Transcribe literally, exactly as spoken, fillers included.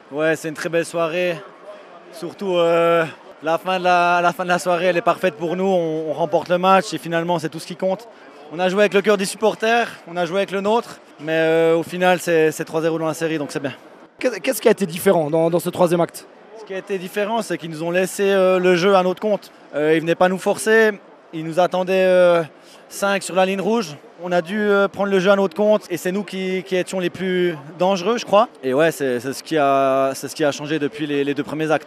Ouais, c'est une très belle soirée. Surtout euh, la, fin de la, la fin de la soirée, elle est parfaite pour nous. On, on remporte le match et finalement, c'est tout ce qui compte. On a joué avec le cœur des supporters, on a joué avec le nôtre, mais euh, au final, c'est, c'est trois zéro dans la série, donc c'est bien. Qu'est-ce qui a été différent dans, dans ce troisième acte? Ce qui a été différent, c'est qu'ils nous ont laissé euh, le jeu à notre compte. Euh, ils ne venaient pas nous forcer, ils nous attendaient euh, cinq sur la ligne rouge. On a dû euh, prendre le jeu à notre compte et c'est nous qui, qui étions les plus dangereux, je crois. Et ouais, c'est, c'est, ce, qui a, c'est ce qui a changé depuis les, les deux premiers actes.